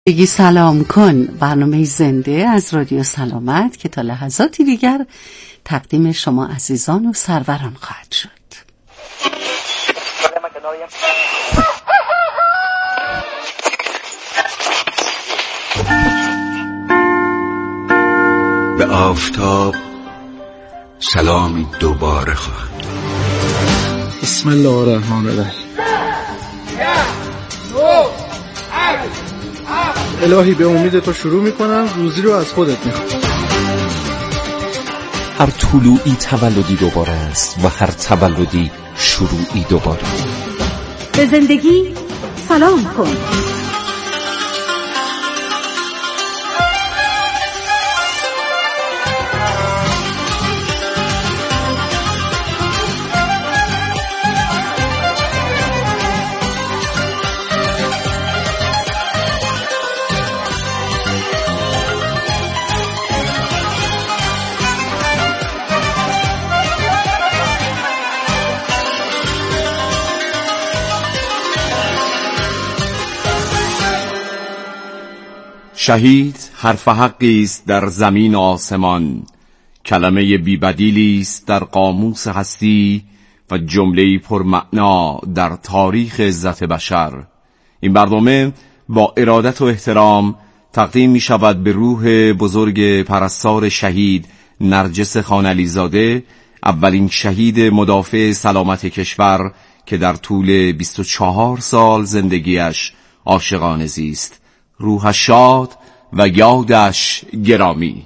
بگی سلام کن، برنامه زنده از رادیو سلامت که تا لحظاتی دیگر تقدیم شما عزیزان و سروران خواهد شد. به آفتاب سلامی دوباره خواهد. بسم الله الرحمن الرحیم. الهی به امید تو شروع میکنم، روزی رو از خودت میخوام. هر طلوعی تولدی دوباره است و هر تولدی شروعی دوباره. به زندگی سلام کن. شهید حرف حقی است در زمین و آسمان، کلمه بی‌بدیلی است در قاموس هستی و جمله‌ای پرمعنا در تاریخ عزت بشر. این برنامه با ارادت و احترام تقدیم می شود به روح بزرگ پرستار شهید نرجس خانعلی‌زاده، اولین شهید مدافع سلامت کشور که در طول 24 سال زندگیش عاشقانه زیست. روحش شاد و یادش گرامی.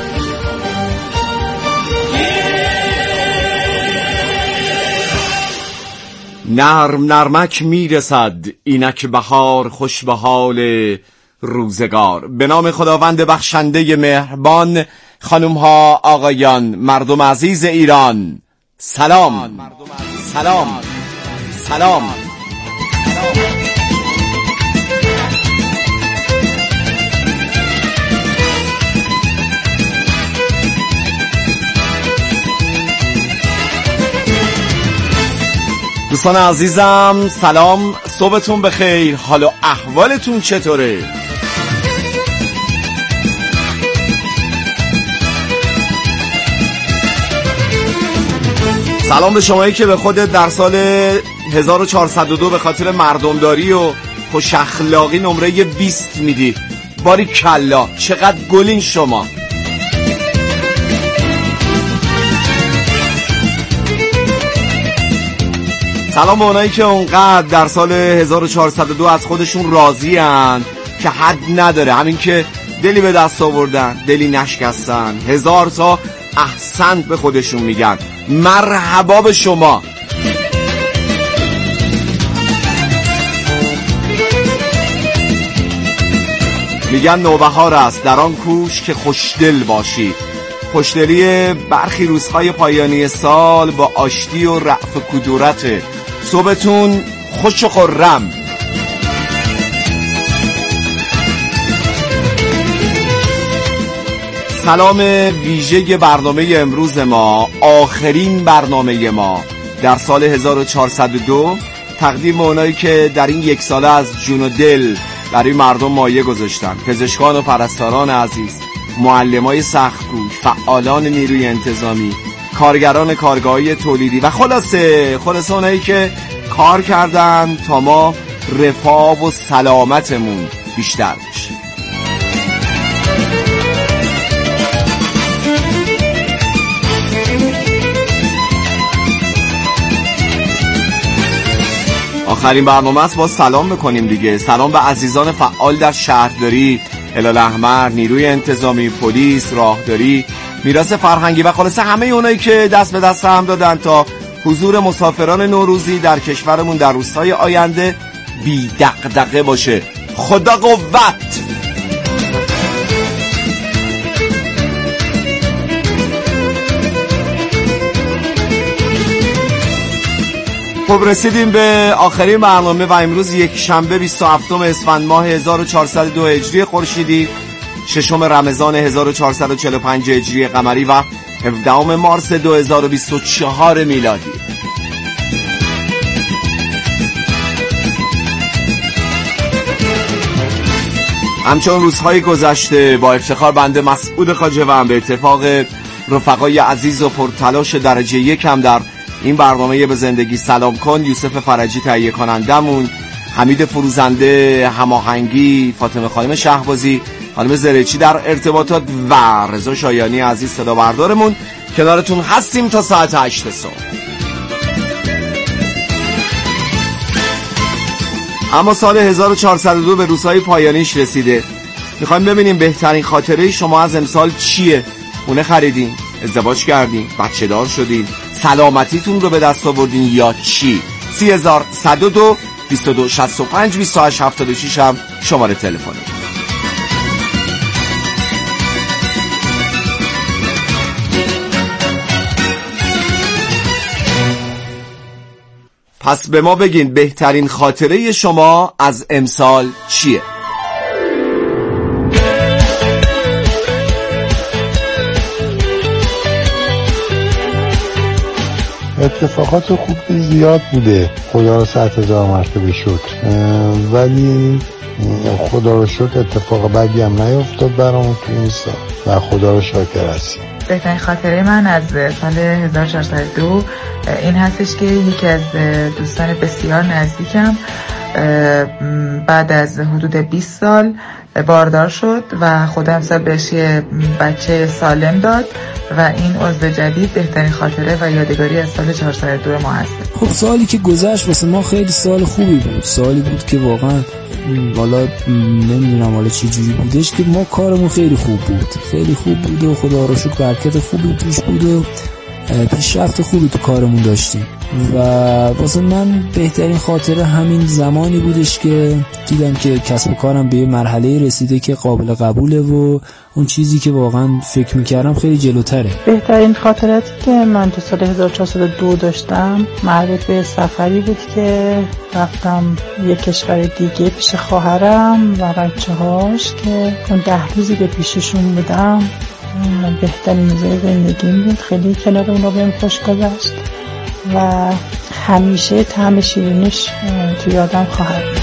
نرم نرمک میرسد اینک بهار، خوش به حال روزگار. به نام خداوند بخشنده مهربان، خانم ها آقایان، مردم عزیز ایران، سلام سلام سلام. دوستان عزیزم سلام، صبحتون بخیر، حال و احوالتون چطوره؟ سلام به شمایی که به خودت در سال 1402 به خاطر مردمداری و خوش اخلاقی نمره 20 میدی. باری کلا، چقدر گلین شما. سلام به اونایی که اونقدر در سال 1402 از خودشون راضی هن که حد نداره، همین که دلی به دست آوردن، دلی نشکستن، 1000 تا احسنت به خودشون میگن. مرحبا به شما. میگن نوبهار است در آن کوش که خوشدل باشی. خوشدلی برخی روزهای پایانی سال با آشتی و رأف کدورت. صبحتون خوش و خرم. سلام ویژه برنامه امروز ما، آخرین برنامه ما در سال 1402، تقدیم اونایی که در این یک ساله از جون و دل برای مردم مایه گذاشتن. پزشکان و پرستاران عزیز، معلمای سخت‌کوش، فعالان نیروی انتظامی، کارگران کارگاهی تولیدی و خلاصه اونایی که کار کردن تا ما رفاه و سلامتمون بیشتر بشه. آخرین برنامه است، با سلام بکنیم دیگه. سلام به عزیزان فعال در شهرداری، هلال احمر، نیروی انتظامی، پلیس، راهداری، میراث فرهنگی و خلاصه همه اونایی که دست به دست هم دادن تا حضور مسافران نوروزی در کشورمون در روزهای آینده بی دغدغه باشه. خدا قوت. خب رسیدیم به آخرین برنامه و امروز یک شنبه 27 اسفند ماه 1402 هجری خورشیدی، 6 رمضان 1445 هجری قمری و 17 مارس 2024 میلادی. همچون روزهای گذشته با افتخار بنده مسعود خواجه‌ام به اتفاق رفقای عزیز و پرتلاش درجه یکم در این برنامه به زندگی سلام کن، یوسف فرجی تهیه کنندمون، حمید فروزنده هماهنگی، فاطمه خانم شهبازی، خانم زرچی در ارتباطات و رضا شایانی عزیز صدا بردارمون کنارتون هستیم تا ساعت 8 صبح. اما سال 1402 به روزهای پایانیش رسیده. میخوایم ببینیم بهترین خاطره شما از امسال چیه؟ خونه خریدین؟ ازدواج کردین؟ بچه دار شدین؟ سلامتیتون رو به دست آوردین یا چی؟ 3102 2265 2876 هم شماره تلفنه. پس به ما بگین بهترین خاطره شما از امسال چیه؟ اتفاقات خوب زیاد بوده، خدا رو 100,000 مرتبه شکر، ولی خدا رو شکر اتفاق بدی هم نیفتاد برامون تو این سال و خدا رو شاکر هستیم. بهترین خاطره من از سال 1402 این هستش که یکی از دوستان بسیار نزدیکم بعد از حدود 20 سال باردار شد و خدا امسال بهش یه بچه سالم داد و این عضو جدید بهترین خاطره و یادگاری از سال 402 ما هست. خب سالی که گذشت واسه ما خیلی سال خوبی بود، سالی بود که واقعا حالا نمیدونم حالا چه جوری بودش که ما کارمون خیلی خوب بود و خدا رو شکر برکت خوبی توش بود و پیشرفت خوبی تو کارمون داشتیم و واسه من بهترین خاطره همین زمانی بودش که دیدم که کسب و کارم به یه مرحله رسیده که قابل قبوله و اون چیزی که واقعا فکر میکردم خیلی جلوتره. بهترین خاطراتی که من تو سال 1402 داشتم مربوط به سفری بود که رفتم یه کشور دیگه پیش خواهرم و بچه‌هاش که اون 10 روزی که پیششون بودم بهترین روزای زندگیم بود. خیلی کنار اونا بهم خوش گذشت و همیشه طعم شیرینیش تو یادم خواهد بود.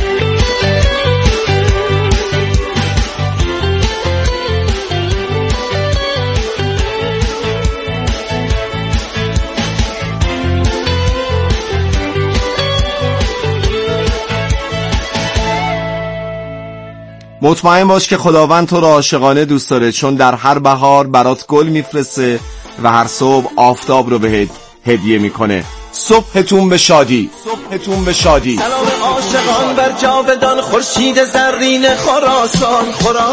مطمئن باش که خداوند تو را عاشقانه دوست داره، چون در هر بهار برات گل میفرسته و هر صبح آفتاب رو بهت هدیه میکنه. صبحتون به شادی. سلام عاشقان بر جاودان خورشید زرین خراسان.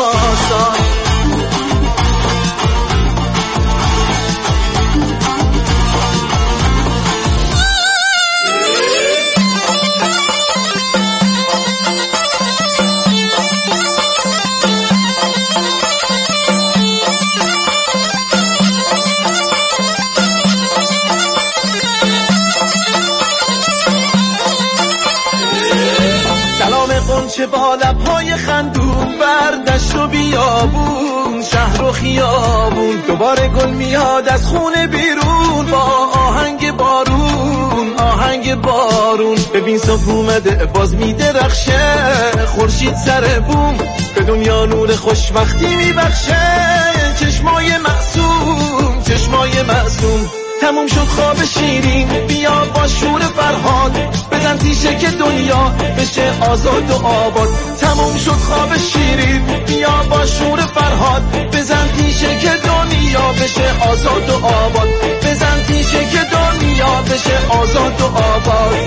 چه با لب‌های خندون بردشت و بیابون، شهر و خیابون دوباره گل میاد از خونه بیرون با آهنگ بارون. ببین صبح اومده باز میدرخشه، خورشید سر بوم به دنیا نور خوشبختی میبخشه. چشمای معصوم تموم شد خواب شیرین، بیا با شور فرهاد بزن تیشه که دنیا بشه آزاد و آباد. تموم شد خواب شیرین، بیا با شور فرهاد بزن تیشه که دنیا بشه آزاد و آباد. بزن تیشه که دنیا بشه آزاد و آباد.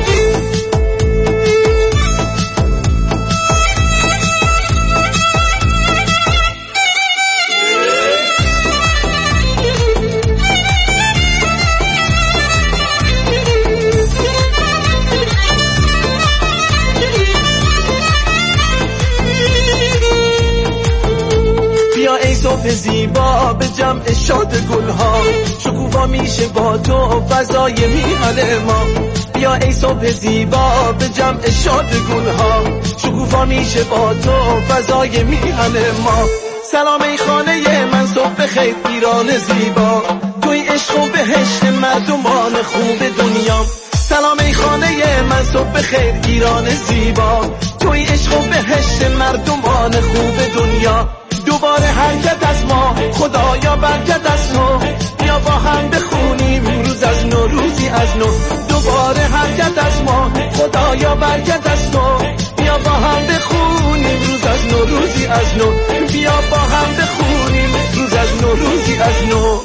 صبح زیبا به جمع شاد گلها، شکوفا میشه با تو فضای میهن ما. بیا ای صبح زیبا به جمع شاد گلها، شکوفا میشه با تو فضای میهن ما. سلام ای خانه من صبح بخیر ایران زیبا، توی عشق و بهشت مردمان خوب دنیا. سلام ای خانه من صبح بخیر ایران زیبا، توی عشق و بهشت مردمان خوب دنیا. دوباره حرکت از ما خدایا برکت از تو، بیا با هم بخونیم روز از نو روزی از نو. دوباره حرکت از ما خدایا برکت از تو، بیا با هم بخونیم روز از نو روزی از نو. بیا با هم بخونیم روز از نو روزی از نو.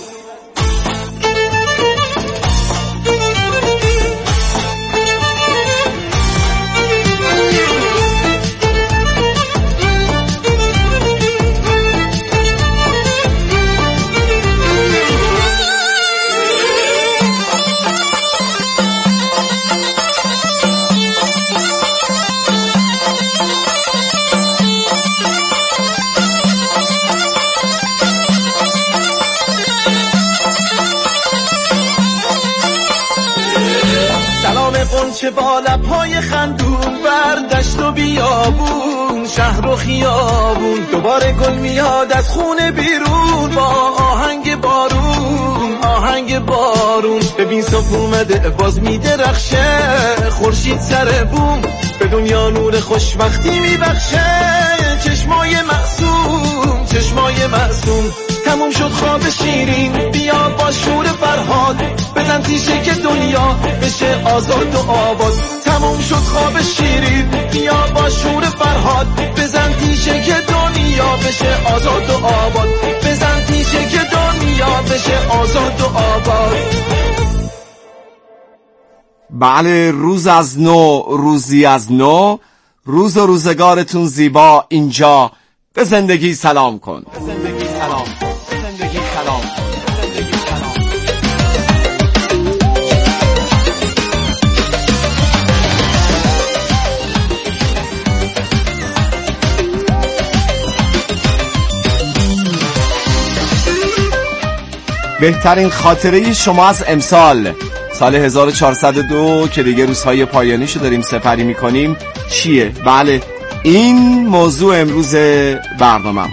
چه با لب‌های خندون بر دشت و بیابون، شهر و خیابون، دوباره گل میاد از خونه بیرون با آهنگ بارون، آهنگ بارون. ببین صبح اومده باز میدرخشه، خورشید سر بوم به دنیا نور خوشبختی میبخشه. چشمای معصوم، چشمای معصوم، تموم شد خواب شیرین، بیا با شور فرهاد بزن تیشه که دنیا بشه آزاد و آباد. تموم شد خواب شیرین، بیا با شور فرهاد بزن تیشه که دنیا بشه آزاد و آباد. بزن تیشه که دنیا بشه آزاد و آباد. بله، روز از نو روزی از نو، روز و روزگارتون زیبا. اینجا به زندگی سلام کن، به زندگی سلام کن، به زندگی سلام کن، به زندگی سلام کن. بهترین خاطره شما از امسال، سال 1402 که دیگه روزهای پایانیشو داریم سپری میکنیم، چیه؟ بله، این موضوع امروز برنامه‌ام.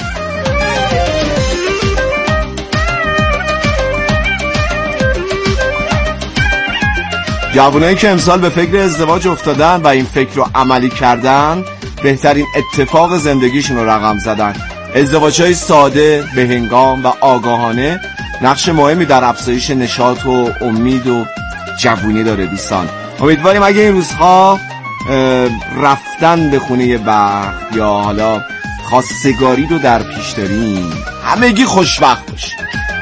جوانایی که امسال به فکر ازدواج افتادن و این فکر رو عملی کردن، بهترین اتفاق زندگیشون رو رقم زدن. ازدواج‌های ساده، بهنگام و آگاهانه نقش مهمی در افزایش نشاط و امید و جوونی داره دوستان. امیدواریم اگه این روزها رفتن به خونه بخت یا حالا خواستگاری رو در پیش داریم، همگی خوشبخت باشید.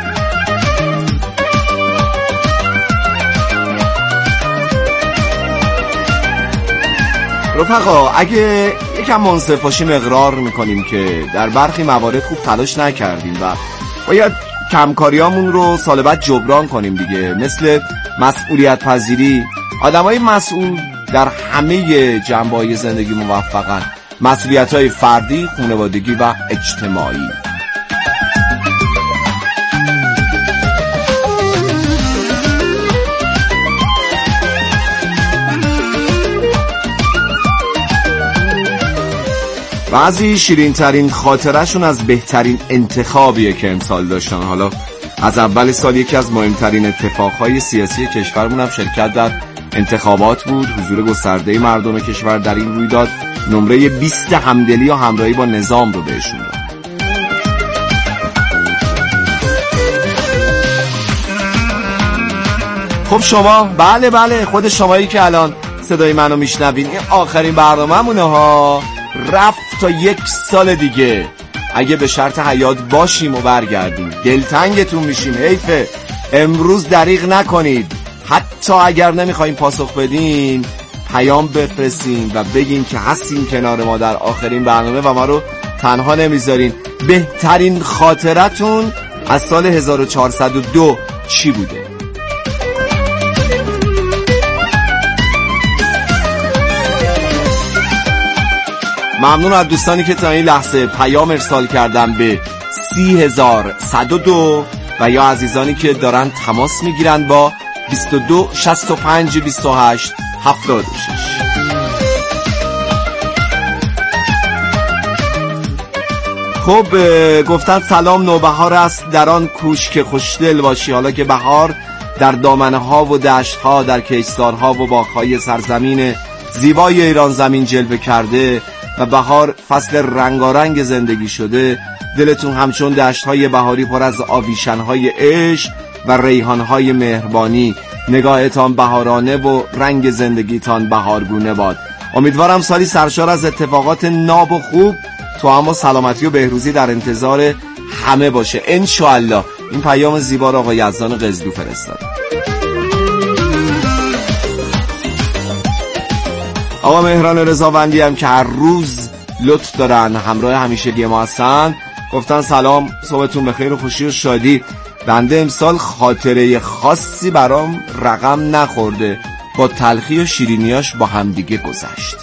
رفقا، اگه یکم منصف باشیم اقرار میکنیم که در برخی موارد خوب تلاش نکردیم و باید کمکاریامون رو سال بعد جبران کنیم دیگه. مثل مسئولیت پذیری. آدمای مسئول در همه جنبه‌های زندگی موفقن. مسئولیت‌های فردی، خانوادگی و اجتماعی. بعضی شیرین ترین خاطرشون از بهترین انتخابیه که امسال داشتن. حالا از اول سال یکی از مهمترین اتفاقهای سیاسی کشورمون هم شرکت در انتخابات بود. حضور گسترده مردم کشور در این رویداد نمره 20 همدلی و همراهی با نظام رو بهشون داد. خب شما، بله خود شمایی که الان صدای منو میشنوین، این آخرین برنامه‌مونه ها. رفت تا 1 سال دیگه اگه به شرط حیات باشیم و برگردیم. دلتنگتون میشیم، حیفه. امروز دریغ نکنید. حتی اگر نمیخوایم پاسخ بدین، پیام بفرستین و بگین که هستین کنار ما در آخرین برنامه و ما رو تنها نمیذارین. بهترین خاطرتون از سال 1402 چی بوده؟ ممنون از دوستانی که تا این لحظه پیام ارسال کردن به 30102 و یا عزیزانی که دارن تماس میگیرن با 22 65 28 76. خب گفتن سلام، نوبهار است در آن کوش که خوشدل باشی. حالا که بهار در دامنه‌ها و دشت‌ها، در کشتزارها و باغ‌های سرزمین زیبای ایران زمین جلوه کرده و بهار فصل رنگارنگ زندگی شده، دلتون همچون دشت‌های بهاری پر از آویشن‌های عشق و ریحان‌های مهربانی، نگاهتان بهارانه و رنگ زندگیتان بهارگونه باد. امیدوارم سالی سرشار از اتفاقات ناب و خوب تو اما سلامتی و بهروزی در انتظار همه باشه انشالله. این پیام زیبا را آقای یزدان قزلو فرستاد. آقا مهران رضاوندی هم که هر روز لطف دارن همراه همیشگی ما هستن، گفتن سلام، صبحتون بخیر و خوشی و شادی. بنده امسال خاطره خاصی برام رقم نخورده، با تلخی و شیرینیاش با همدیگه گذشت.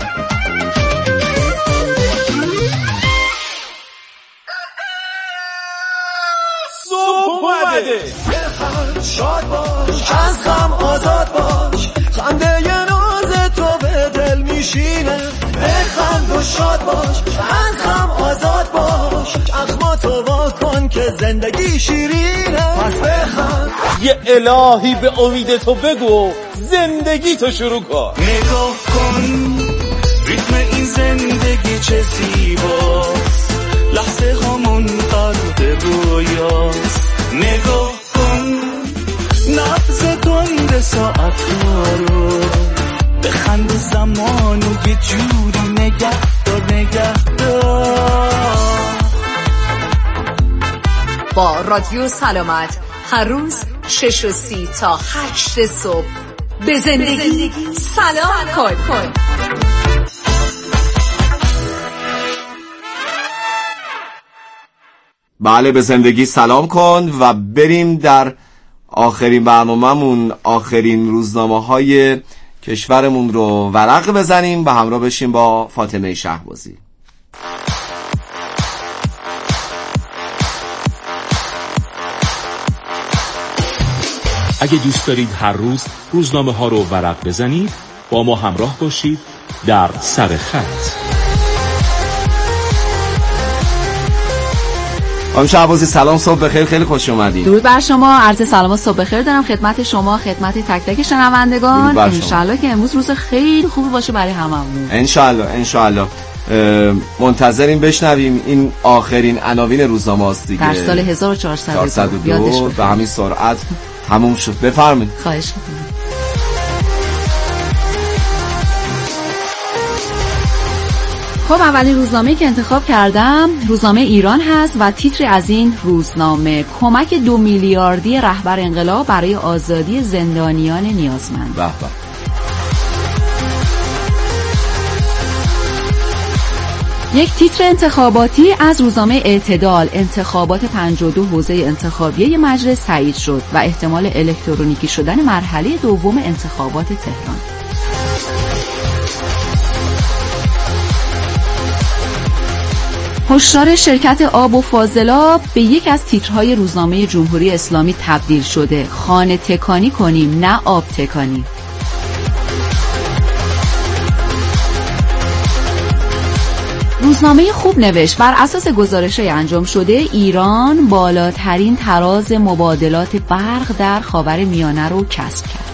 شاد باش، از غم آزاد باش، خنده ی ناز تو به دل میشینه. بخند و شاد باش، از غم آزاد باش، چشماتو وا کن که زندگی شیرینه. پس بخند، یه الهی به امید تو بگو زندگی تو شروع کن. نگاه کن ریتم این زندگی چه زیباست، لحظه هامون غرق رویاست. نگاه نبض تند ساعت رو، بخند زمانو یه جوری نگه دار. با رادیو سلامت هر روز 6:30 تا 8 صبح به زندگی سلام کن. بله، به زندگی سلام کن و بریم در آخرین برنامه‌مون، آخرین روزنامه‌های کشورمون رو ورق بزنیم و همراه بشیم با فاطمه شهبازی. اگه دوست دارید هر روز روزنامه‌ها رو ورق بزنید، با ما همراه باشید در سر خط. خانم شهبازی سلام، صبح بخیر، خیلی خوش اومدید. درود بر شما، عرض سلام و صبح بخیر دارم خدمت شما، خدمت تک تک شنوندگان. انشالله که امروز روز خیلی خوبی باشه برای هممون. انشالله. منتظریم بشنویم این آخرین عناوین روزنامه است دیگه. در سال 1402 به همین سرعت تموم شد. بفرمایید. خواهش می‌کنم. خب اولین روزنامه‌ای که انتخاب کردم روزنامه ایران هست و تیتری از این روزنامه: کمک 2 میلیاردی رهبر انقلاب برای آزادی زندانیان نیازمند. به. یک تیتر انتخاباتی از روزنامه اعتدال: انتخابات 52 حوزه انتخابیه مجلس تایید شد و احتمال الکترونیکی شدن مرحله دوم انتخابات تهران. هشدار شرکت آب و فاضلاب به یک از تیترهای روزنامه جمهوری اسلامی تبدیل شده: خانه تکانی کنیم نه آب تکانی. روزنامه خوب نوشت: بر اساس گزارش‌های انجام شده، ایران بالاترین تراز مبادلات برق در خاورمیانه رو کسب کرد.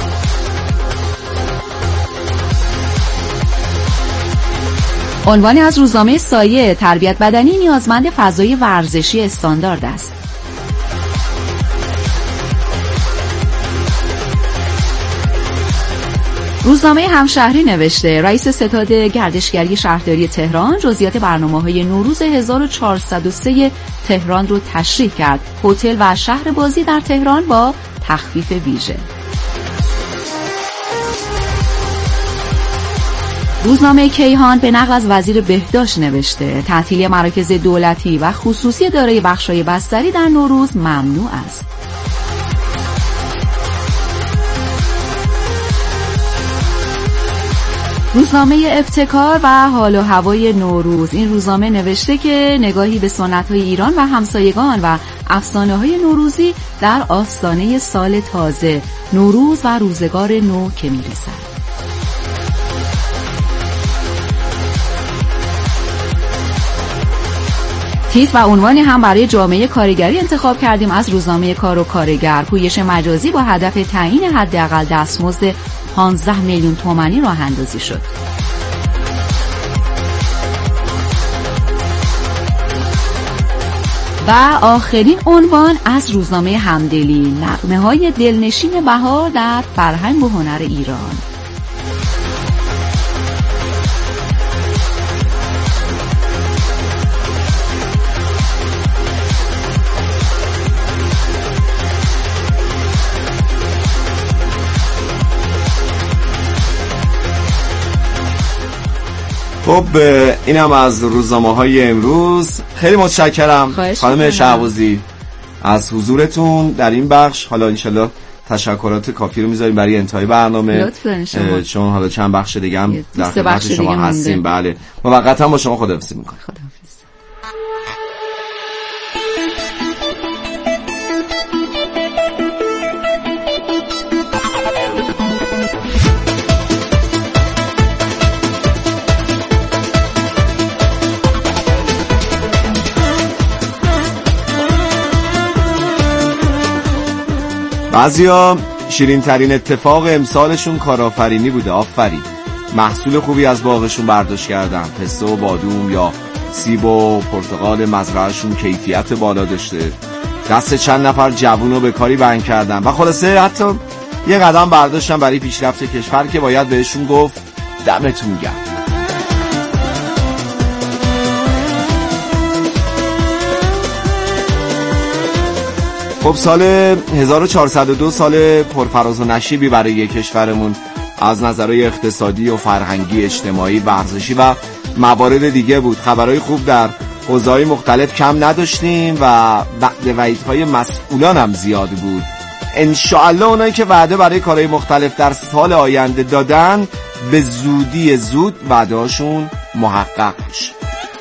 عنوانی از روزنامه سایه: تربیت بدنی نیازمند فضای ورزشی استاندارد است. روزنامه همشهری نوشته: رئیس ستاد گردشگری شهرداری تهران جزئیات برنامه‌های نوروز 1403 تهران رو تشریح کرد. هتل و شهر بازی در تهران با تخفیف ویژه. روزنامه کیهان به نقل از وزیر بهداشت نوشته: تعطیلی مراکز دولتی و خصوصی دارای بخش‌های بستری در نوروز ممنوع است. روزنامه ابتکار و حال و هوای نوروز: این روزنامه نوشته که نگاهی به سنت‌های ایران و همسایگان و افسانه‌های نوروزی در آستانه سال تازه، نوروز و روزگار نو که می‌رسد. تیتر و عنوانی هم برای جامعه کارگری انتخاب کردیم از روزنامه کار و کارگر. پویش مجازی با هدف تعیین حداقل دستمزد 15 میلیون تومانی راه اندازی شد. و آخرین عنوان از روزنامه همدلی، نغمه‌های دلنشین بهار در فرهنگ و هنر ایران. خب این هم از روزنامه‌های امروز. خیلی متشکرم خانم شهبازی از حضورتون در این بخش. حالا انشالله تشکرات کافی رو میذاریم برای انتهای برنامه، چون حالا چند بخش دیگه هم در خدمت شما هستیم. بله موقتا با شما خداحافظی میکنم. بعضیا شیرین ترین اتفاق امسالشون کارآفرینی بوده. آفرین، محصول خوبی از باغشون برداشت کردن. پسته و بادوم یا سیب و پرتقال مزرعهشون کیفیت بالا داشته. دست چند نفر جوون رو به کاری بند کردن و خلاصه حتی یه قدم برداشتن برای پیشرفت کشور که باید بهشون گفت دمتون گرم. خب سال 1402 سال پرفراز و نشیبی برای کشورمون از نظرهای اقتصادی و فرهنگی، اجتماعی، ورزشی و موارد دیگه بود. خبرهای خوب در حوزه‌های مختلف کم نداشتیم و وعده وعیدهای مسئولان هم زیاد بود. انشاءالله اونایی که وعده برای کارهای مختلف در سال آینده دادن به زودی زود وعده‌هاشون محقق بشه.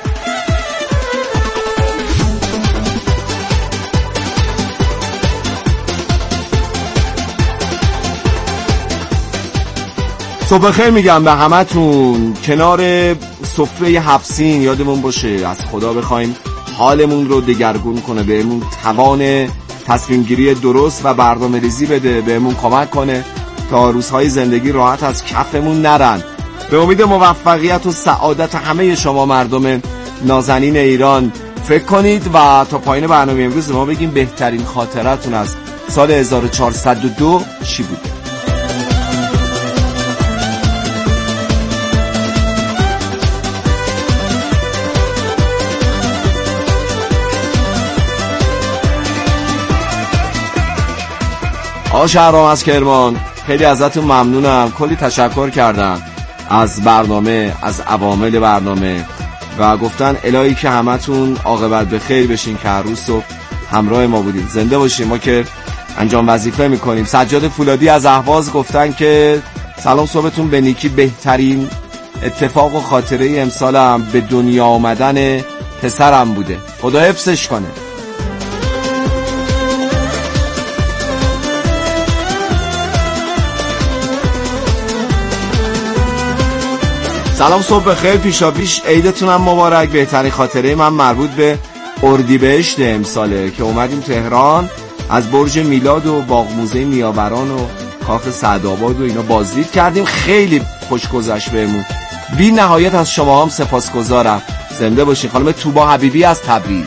صبح خیر میگم به همتون. کنار سفره 7 سین یادمون باشه از خدا بخوایم حالمون رو دگرگون کنه، بهمون توان تصمیم گیری درست و برنامه ریزی بده، بهمون کمک کنه تا روزهای زندگی راحت از کفمون نرن. به امید موفقیت و سعادت همه شما مردم نازنین ایران فکر کنید و تا پایین برنامه امروز ما بگیم بهترین خاطرتون از سال 1402 چی بوده. شهرام از کرمان، خیلی ازتون ممنونم. کلی تشکر کردم از برنامه، از عوامل برنامه و گفتن الهی که همتون عاقبت به خیر بشین که هر روز صبح همراه ما بودید. زنده باشیم، ما که انجام وظیفه میکنیم. سجاد فولادی از اهواز گفتن که سلام صبحتون به نیکی. بهترین اتفاق و خاطره امسالم به دنیا آمدن پسرم بوده، خدا حفظش کنه. سلام صبح بخیر، پیشا پیش عیدتونم مبارک. بهترین خاطره من مربوط به اردیبهشت امساله که اومدیم تهران، از برج میلاد و باغ موزه نیاوران و کاخ سعدآباد و اینا بازدید کردیم. خیلی خوش گذشت بهمون. بی نهایت از شما هم سپاسگزارم. زنده باشین. خانم توبا حبیبی از تبریز.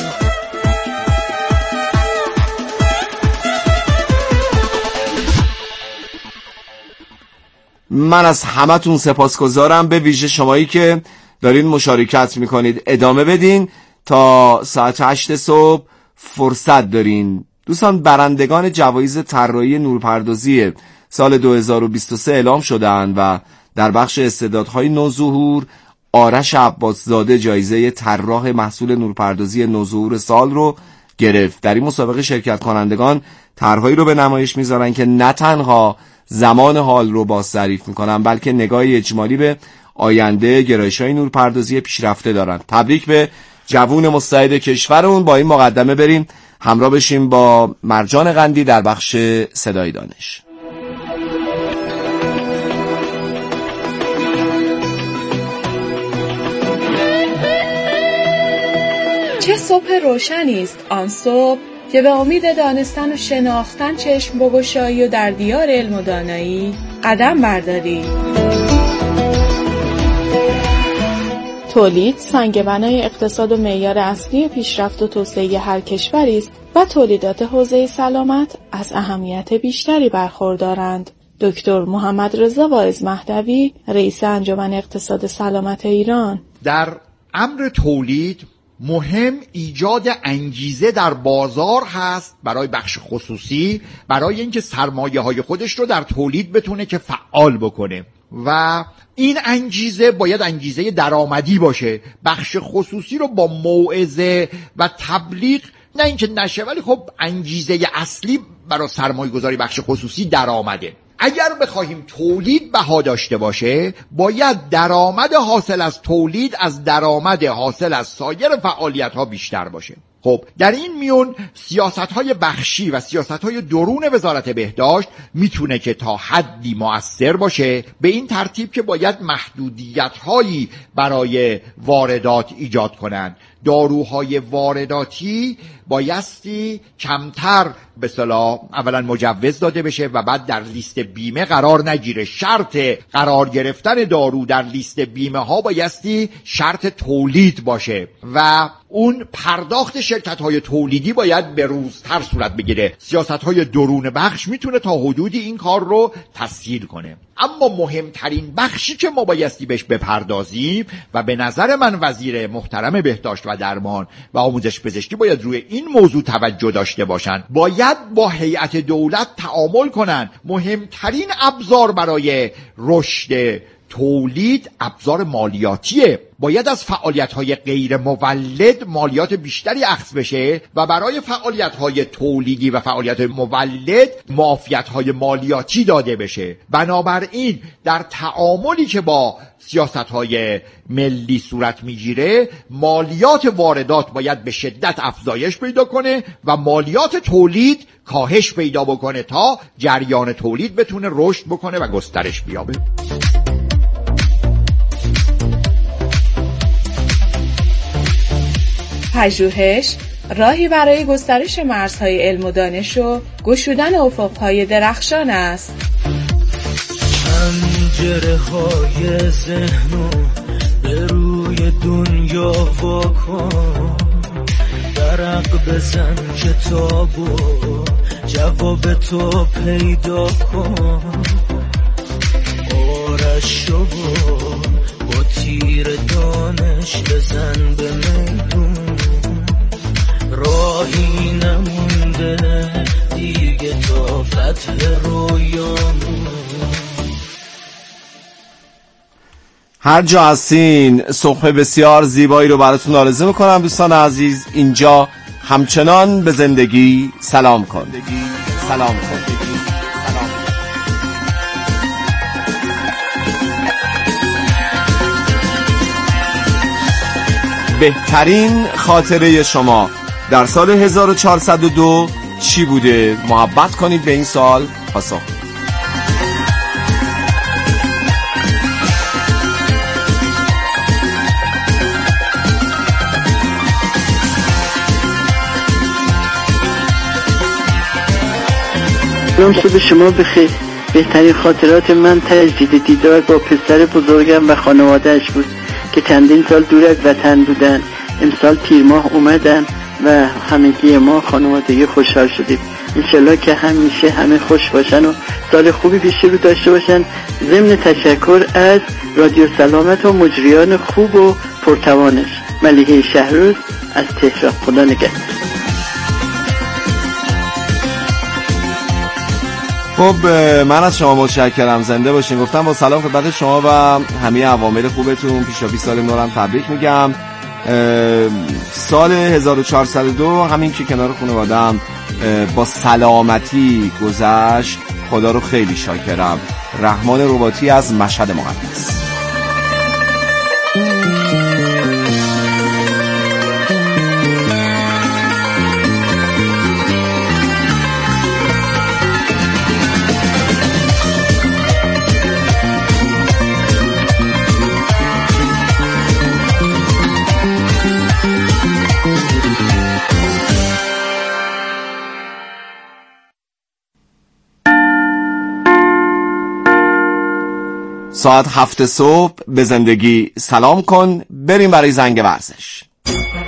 من از همتون سپاسگزارم، به ویژه شمایی که دارین مشارکت میکنید. ادامه بدین تا ساعت 8 صبح فرصت دارین. دوستان، برندگان جوایز طراحی نورپردازی سال 2023 اعلام شدند و در بخش استعدادهای نوظهور آرش عباسزاده جایزه طراح محصول نورپردازی نوظهور سال رو گرفت. در این مسابقه شرکت کنندگان طرحهایی رو به نمایش میذارن که نه تنها زمان حال رو بازتعریف میکنن بلکه نگاه اجمالی به آینده گرایش‌های نورپردازی پیشرفته دارن. تبریک به جوون مستعد کشورمون. با این مقدمه بریم همراه بشیم با مرجان قندی در بخش صدای دانش. چه صبح روشنی است آن صبح که به امید دانستن و شناختن چشم بگشایی و در دیار علم و دانایی قدم برداری. تولید سنگ بنای اقتصاد و معیار اصلی پیشرفت و توسعه هر کشوری است و تولیدات حوزه سلامت از اهمیت بیشتری برخوردارند. دکتر محمد رضا واعظ مهدوی، رئیس انجمن اقتصاد سلامت ایران: در امر تولید مهم ایجاد انگیزه در بازار هست برای بخش خصوصی، برای اینکه سرمایه‌های خودش رو در تولید بتونه که فعال بکنه و این انگیزه باید انگیزه درآمدی باشه. بخش خصوصی رو با موعظه و تبلیغ نه اینکه نشه، ولی خب انگیزه اصلی برای سرمایه گذاری بخش خصوصی درآمده. اگر بخواهیم تولید بها داشته باشه، باید درآمد حاصل از تولید از درآمد حاصل از سایر فعالیت‌ها بیشتر باشه. خب در این میون سیاست‌های بخشی و سیاست‌های درون وزارت بهداشت میتونه که تا حدی مؤثر باشه، به این ترتیب که باید محدودیت‌هایی برای واردات ایجاد کنند. داروهای وارداتی بایستی کمتر به اصطلاح اولا مجوز داده بشه و بعد در لیست بیمه قرار نگیره. شرط قرار گرفتن دارو در لیست بیمه ها بایستی شرط تولید باشه و اون پرداخت شرکت های تولیدی باید به روزتر صورت بگیره. سیاست های درون بخش میتونه تا حدودی این کار رو تسهیل کنه. اما مهمترین بخشی که ما بایستی بهش بپردازیم و به نظر من وزیر محترم بهداشت و درمان و آموزش پزشکی باید روی این موضوع توجه داشته باشند، باید با هیئت دولت تعامل کنن. مهمترین ابزار برای رشد تولید ابزار مالیاتیه. باید از فعالیت‌های غیر مولد مالیات بیشتری اخذ بشه و برای فعالیت‌های تولیدی و فعالیت‌های مولد معافیت‌های مالیاتی داده بشه. بنابراین در تعاملی که با سیاست‌های ملی صورت میگیره، مالیات واردات باید به شدت افزایش پیدا کنه و مالیات تولید کاهش پیدا بکنه تا جریان تولید بتونه رشد بکنه و گسترش بیابه. پژوهش راهی برای گسترش مرزهای علم و دانش و گشودن افقهای درخشان است. پنجره های ذهنو به روی دنیا واکن، درق بزن کتابو جواب تو پیدا کن، آرشو با تیر دانش بزن به میدون، راهی نمونده دیگه تا فتح رویامون. هر جا هستین صبح بسیار زیبایی رو براتون آرزو میکنم دوستان عزیز. اینجا همچنان به زندگی سلام کن. سلام کن. بهترین خاطره شما در سال 1402 چی بوده؟ محبت کنید به این سوال پاسخ. سلام صبح شما بخیر. بهترین خاطرات من تجدید دیدار با پسر بزرگم و خانوادهش بود که چندین سال دور از وطن بودن. امسال تیر ماه اومدن و همگی ما خانوادگی خوشحال شدیم. انشالله که همیشه همه خوش باشن و سال خوبی پیش رو داشته باشن. ضمن تشکر از رادیو سلامت و مجریان خوب و پرتوانش. ملیحه شهروز از تهران. خدا نگهدار. خب من از شما متشکرم. زنده باشین. گفتم با سلام خدمت شما و همه عوامل خوبتون پیشا سال نورم تبریک میگم. سال 1402 همین که کنار خانواده‌ام با سلامتی گذشت. خدا رو خیلی شاکرم. رحمان رباطی از مشهد مقدس. ساعت 7 صبح به زندگی سلام کن. بریم برای زنگ ورزش.